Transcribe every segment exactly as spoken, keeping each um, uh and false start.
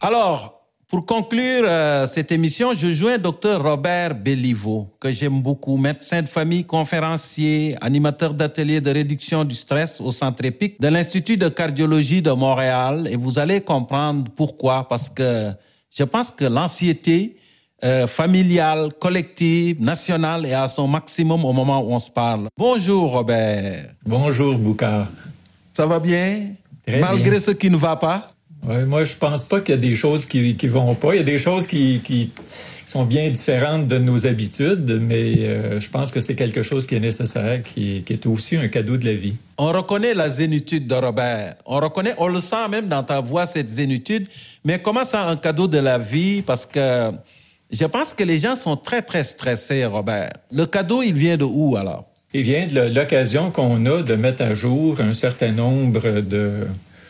Alors, pour conclure euh, cette émission, je joins docteur Robert Béliveau, que j'aime beaucoup, médecin de famille, conférencier, animateur d'ateliers de réduction du stress au Centre EPIC de l'Institut de cardiologie de Montréal. Et vous allez comprendre pourquoi, parce que je pense que l'anxiété euh, familiale, collective, nationale est à son maximum au moment où on se parle. Bonjour Robert. Bonjour Boucard. Ça va bien? Très Malgré bien. ce qui ne va pas? Ouais, moi, je pense pas qu'il y a des choses qui qui vont pas. Il y a des choses qui, qui sont bien différentes de nos habitudes, mais euh, je pense que c'est quelque chose qui est nécessaire, qui, qui est aussi un cadeau de la vie. On reconnaît la zénitude de Robert. On reconnaît, on le sent même dans ta voix, cette zénitude. Mais comment ça, un cadeau de la vie? Parce que je pense que les gens sont très, très stressés, Robert. Le cadeau, il vient de où, alors? Il vient de l'occasion qu'on a de mettre à jour un certain nombre de...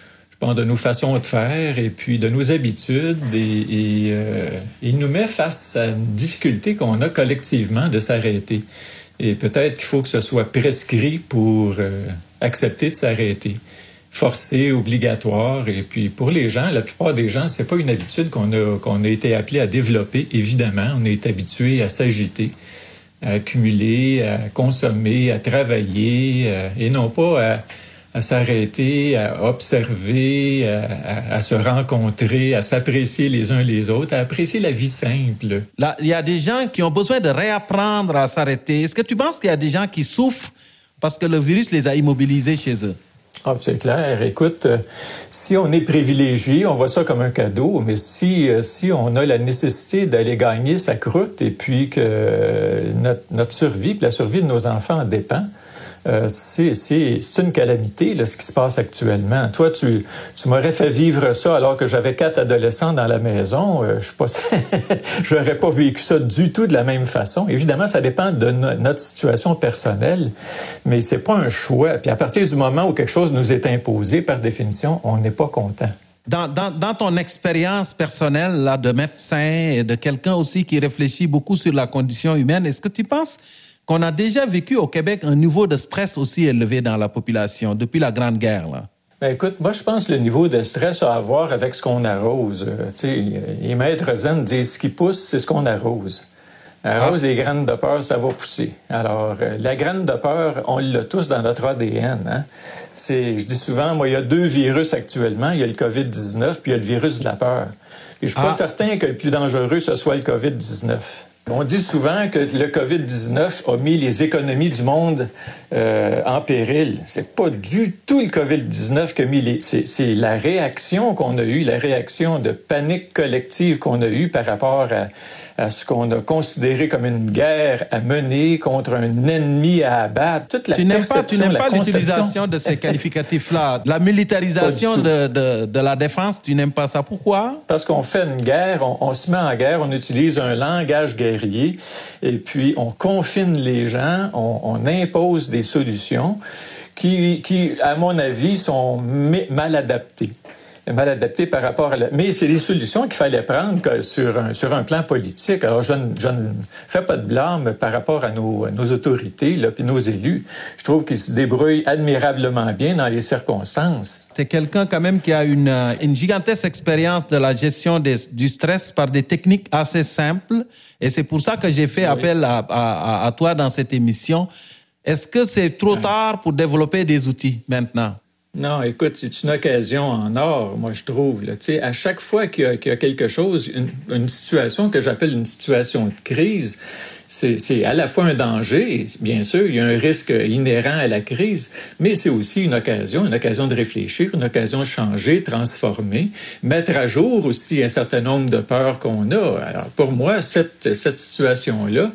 de nos façons de faire et puis de nos habitudes et, et euh, il nous met face à une difficulté qu'on a collectivement de s'arrêter. Et peut-être qu'il faut que ce soit prescrit pour euh, accepter de s'arrêter. Forcé, obligatoire. Et puis pour les gens, la plupart des gens, c'est pas une habitude qu'on a, qu'on a été appelé à développer, évidemment. On est habitué à s'agiter, à accumuler, à consommer, à travailler euh, et non pas à à s'arrêter, à observer, à, à, à se rencontrer, à s'apprécier les uns les autres, à apprécier la vie simple. Là, il y a des gens qui ont besoin de réapprendre à s'arrêter. Est-ce que tu penses qu'il y a des gens qui souffrent parce que le virus les a immobilisés chez eux? Ah, c'est clair. Écoute, euh, si on est privilégié, on voit ça comme un cadeau, mais si, euh, si on a la nécessité d'aller gagner sa croûte et puis que euh, notre, notre survie, puis la survie de nos enfants en dépend, Euh, c'est, c'est, c'est une calamité, là, ce qui se passe actuellement. Toi, tu, tu m'aurais fait vivre ça alors que j'avais quatre adolescents dans la maison. Euh, je suis pas, j'aurais pas vécu ça du tout de la même façon. Évidemment, ça dépend de no- notre situation personnelle, mais c'est pas un choix. Puis à partir du moment où quelque chose nous est imposé, par définition, on n'est pas content. Dans, dans, dans ton expérience personnelle là, de médecin et de quelqu'un aussi qui réfléchit beaucoup sur la condition humaine, est-ce que tu penses qu'on a déjà vécu au Québec un niveau de stress aussi élevé dans la population depuis la Grande Guerre, là? Ben écoute, moi je pense que le niveau de stress a à voir avec ce qu'on arrose. Euh, tu sais, les maîtres zen disent ce qui pousse, c'est ce qu'on arrose. Arrose ah. les graines de peur, ça va pousser. Alors, euh, la graine de peur, on l'a tous dans notre A D N. Hein? C'est, je dis souvent, moi, il y a deux virus actuellement. Il y a le covid dix-neuf, puis il y a le virus de la peur. Puis je suis ah. pas certain que le plus dangereux, ce soit le covid dix-neuf. On dit souvent que le covid dix-neuf a mis les économies du monde euh, en péril. C'est pas du tout le covid dix-neuf qui a mis les... C'est, c'est la réaction qu'on a eue, la réaction de panique collective qu'on a eue par rapport à, à ce qu'on a considéré comme une guerre à mener contre un ennemi à abattre. Toute la tu n'aimes pas, tu n'aimes pas conception... l'utilisation de ces qualificatifs-là. La militarisation de, de, de la défense, tu n'aimes pas ça. Pourquoi? Parce qu'on fait une guerre, on, on se met en guerre, on utilise un langage guerrier et puis on confine les gens, on, on impose des solutions qui, qui, à mon avis, sont mal adaptées. mal adapté par rapport à la... Mais c'est des solutions qu'il fallait prendre que sur, un, sur un plan politique. Alors, je ne, je ne fais pas de blâme par rapport à nos, à nos autorités là, puis nos élus. Je trouve qu'ils se débrouillent admirablement bien dans les circonstances. C'est quelqu'un quand même qui a une, une gigantesque expérience de la gestion des, du stress par des techniques assez simples. Et c'est pour ça que j'ai fait oui. appel à, à, à toi dans cette émission. Est-ce que c'est trop tard pour développer des outils maintenant? Non, écoute, c'est une occasion en or, moi, je trouve. Là. Tu sais, à chaque fois qu'il y a, qu'il y a quelque chose, une, une situation que j'appelle une situation de crise, c'est, c'est à la fois un danger, bien sûr, il y a un risque inhérent à la crise, mais c'est aussi une occasion, une occasion de réfléchir, une occasion de changer, transformer, mettre à jour aussi un certain nombre de peurs qu'on a. Alors, pour moi, cette, cette situation-là,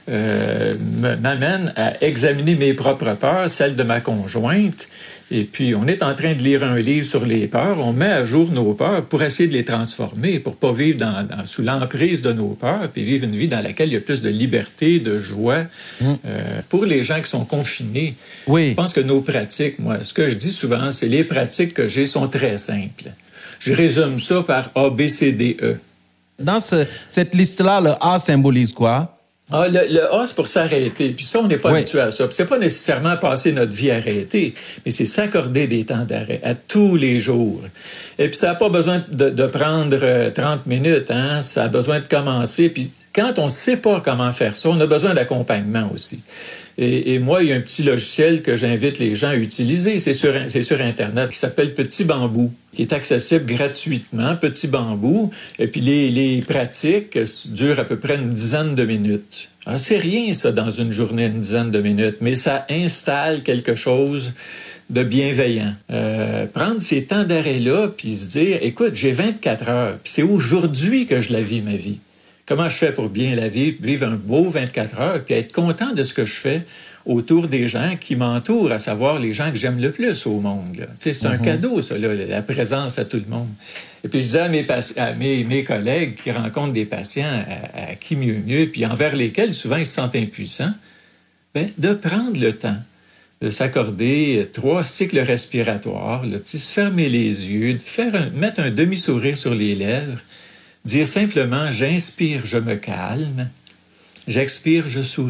Euh, m'amène à examiner mes propres peurs, celles de ma conjointe. Et puis, on est en train de lire un livre sur les peurs. On met à jour nos peurs pour essayer de les transformer, pour pas vivre dans, dans, sous l'emprise de nos peurs, puis vivre une vie dans laquelle il y a plus de liberté, de joie. Mmh. Euh, pour les gens qui sont confinés, oui. Je pense que nos pratiques, moi, ce que je dis souvent, c'est les pratiques que j'ai sont très simples. Je résume ça par A, B, C, D, E. Dans ce, cette liste-là, le A symbolise quoi? Ah, le, le A, c'est pour s'arrêter. Puis ça, on n'est pas oui. habitué à ça. Puis c'est pas nécessairement passer notre vie arrêtée, mais c'est s'accorder des temps d'arrêt à tous les jours. Et puis ça n'a pas besoin de, de prendre trente minutes, hein. Ça a besoin de commencer. Puis quand on ne sait pas comment faire ça, on a besoin d'accompagnement aussi. Et, et moi, il y a un petit logiciel que j'invite les gens à utiliser, c'est sur, c'est sur Internet, qui s'appelle Petit Bambou, qui est accessible gratuitement, Petit Bambou. Et puis les, les pratiques durent à peu près une dizaine de minutes. Alors, c'est rien, ça, dans une journée, une dizaine de minutes, mais ça installe quelque chose de bienveillant. Euh, prendre ces temps d'arrêt-là, puis se dire, écoute, j'ai vingt-quatre heures, puis c'est aujourd'hui que je la vis, ma vie. Comment je fais pour bien la vivre, vivre un beau vingt-quatre heures, puis être content de ce que je fais autour des gens qui m'entourent, à savoir les gens que j'aime le plus au monde. Là. Tu sais, c'est mm-hmm. un cadeau, ça, là, la présence à tout le monde. Et puis je disais à mes, à mes, mes collègues qui rencontrent des patients à, à qui mieux mieux, puis envers lesquels souvent ils se sentent impuissants, ben, de prendre le temps de s'accorder trois cycles respiratoires, là, tu sais, se fermer les yeux, de faire un, mettre un demi-sourire sur les lèvres, dire simplement « j'inspire, je me calme », « j'expire, je souris ».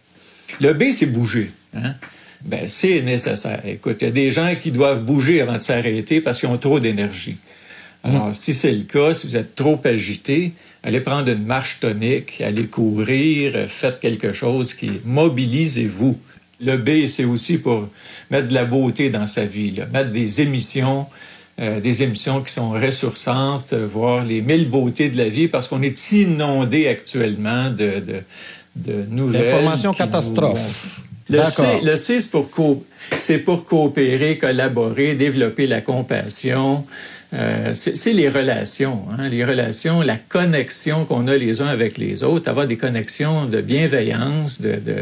Le B, c'est bouger. Hein? Ben, c'est nécessaire. Écoute, il y a des gens qui doivent bouger avant de s'arrêter parce qu'ils ont trop d'énergie. Alors, mmh. si c'est le cas, si vous êtes trop agité, allez prendre une marche tonique, allez courir, faites quelque chose qui... Mobilisez-vous. Le B, c'est aussi pour mettre de la beauté dans sa vie, là, mettre des émissions... Euh, des émissions qui sont ressourçantes, euh, voir les mille beautés de la vie, parce qu'on est inondé actuellement de, de, de nouvelles... Informations catastrophes. Nous... Le, C, le C, c'est pour, co... c'est pour coopérer, collaborer, développer la compassion. Euh, c'est, c'est les relations, hein? Les relations, la connexion qu'on a les uns avec les autres, avoir des connexions de bienveillance, de... de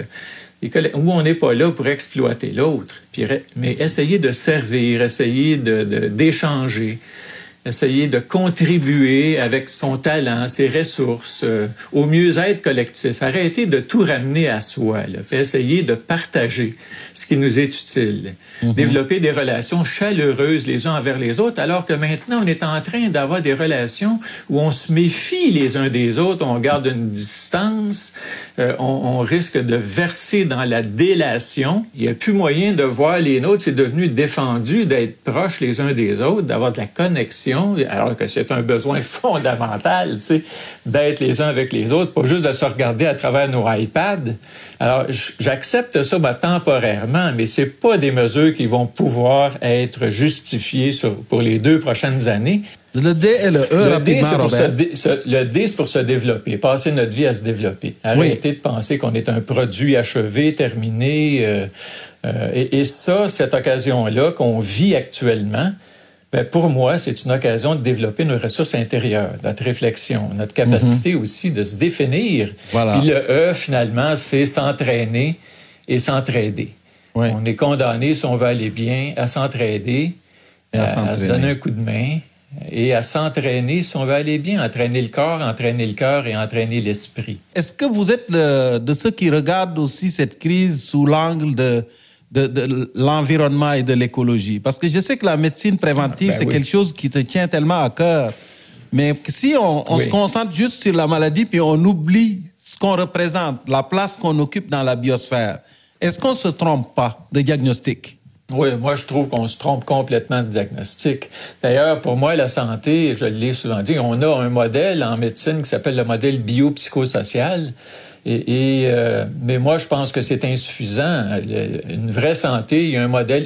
où on n'est pas là pour exploiter l'autre, puis, mais essayer de servir, essayer de, de, d'échanger, essayer de contribuer avec son talent, ses ressources, euh, au mieux-être collectif. Arrêter de tout ramener à soi, là, puis essayer de partager ce qui nous est utile. Mm-hmm. Développer des relations chaleureuses les uns envers les autres, alors que maintenant, on est en train d'avoir des relations où on se méfie les uns des autres, on garde une distance, euh, on, on risque de verser dans la délation. Il n'y a plus moyen de voir les nôtres, c'est devenu défendu d'être proches les uns des autres, d'avoir de la connexion, alors que c'est un besoin fondamental, tu sais, d'être les uns avec les autres, pas juste de se regarder à travers nos iPads. Alors, j'accepte ça ben, temporairement, mais c'est pas des mesures qui vont pouvoir être justifiées sur, pour les deux prochaines années. Le D et le E, le rapidement, D, c'est pour Robert. se, se, le D, c'est pour se développer, passer notre vie à se développer. Arrêter oui. de penser qu'on est un produit achevé, terminé. Euh, euh, et, et ça, cette occasion-là qu'on vit actuellement, ben pour moi, c'est une occasion de développer nos ressources intérieures, notre réflexion, notre capacité mm-hmm. aussi de se définir. Voilà. Puis le E, finalement, c'est s'entraîner et s'entraider. Oui. On est condamné, si on veut aller bien, à s'entraider, et à, à, à se donner un coup de main et à s'entraîner, si on veut aller bien, entraîner le corps, entraîner le cœur et entraîner l'esprit. Est-ce que vous êtes le, de ceux qui regardent aussi cette crise sous l'angle de... De, de l'environnement et de l'écologie? Parce que je sais que la médecine préventive, ah, ben c'est oui. quelque chose qui te tient tellement à cœur. Mais si on, on oui. se concentre juste sur la maladie puis on oublie ce qu'on représente, la place qu'on occupe dans la biosphère, est-ce qu'on ne se trompe pas de diagnostic? Oui, moi, je trouve qu'on se trompe complètement de diagnostic. D'ailleurs, pour moi, la santé, je l'ai souvent dit, on a un modèle en médecine qui s'appelle le modèle biopsychosocial. Et, et euh, mais moi, je pense que c'est insuffisant. Une vraie santé, il y a un modèle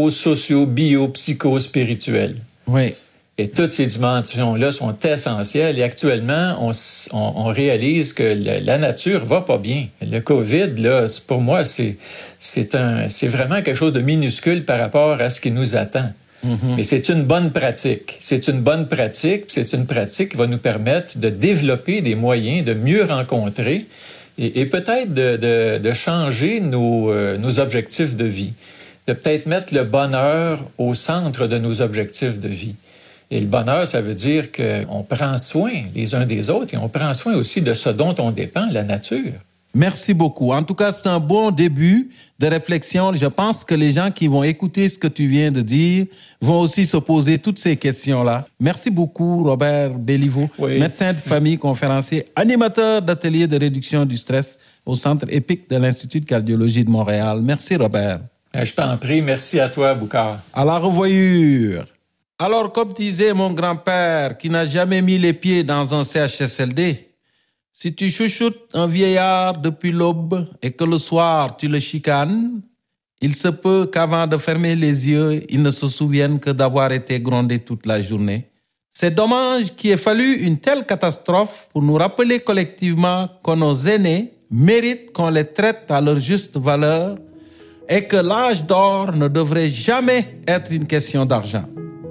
éco-socio-bio-psycho-spirituel. Oui. Et toutes ces dimensions-là sont essentielles. Et actuellement, on, on, on réalise que la, la nature va pas bien. Le COVID, là, pour moi, c'est, c'est, un, c'est vraiment quelque chose de minuscule par rapport à ce qui nous attend. Mm-hmm. Mais c'est une bonne pratique. C'est une bonne pratique. C'est une pratique qui va nous permettre de développer des moyens de mieux rencontrer et, et peut-être de, de, de changer nos, euh, nos objectifs de vie, de peut-être mettre le bonheur au centre de nos objectifs de vie. Et le bonheur, ça veut dire qu'on prend soin les uns des autres et on prend soin aussi de ce dont on dépend, la nature. Merci beaucoup. En tout cas, c'est un bon début de réflexion. Je pense que les gens qui vont écouter ce que tu viens de dire vont aussi se poser toutes ces questions-là. Merci beaucoup, Robert Béliveau, oui. médecin de famille, conférencier, animateur d'atelier de réduction du stress au Centre EPIC de l'Institut de cardiologie de Montréal. Merci, Robert. Je t'en prie. Merci à toi, Boucard. À la revoyure. Alors, comme disait mon grand-père qui n'a jamais mis les pieds dans un C H S L D, si tu chouchoutes un vieillard depuis l'aube et que le soir tu le chicanes, il se peut qu'avant de fermer les yeux, il ne se souvienne que d'avoir été grondé toute la journée. C'est dommage qu'il ait fallu une telle catastrophe pour nous rappeler collectivement que nos aînés méritent qu'on les traite à leur juste valeur et que l'âge d'or ne devrait jamais être une question d'argent.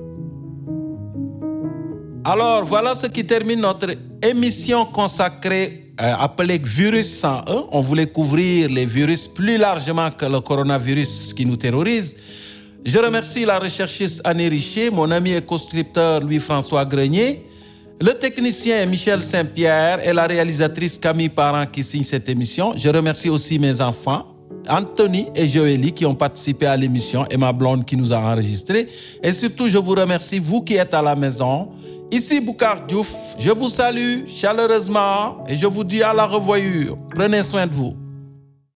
Alors, voilà ce qui termine notre émission consacrée, euh, appelée Virus cent un. On voulait couvrir les virus plus largement que le coronavirus qui nous terrorise. Je remercie la recherchiste Annie Richer, mon ami et co-scripteur Louis-François Grenier, le technicien Michel Saint-Pierre et la réalisatrice Camille Parent qui signe cette émission. Je remercie aussi mes enfants, Anthony et Joélie qui ont participé à l'émission et ma blonde qui nous a enregistrés. Et surtout, je vous remercie, vous qui êtes à la maison. Ici Boucard Diouf, je vous salue chaleureusement et je vous dis à la revoyure. Prenez soin de vous.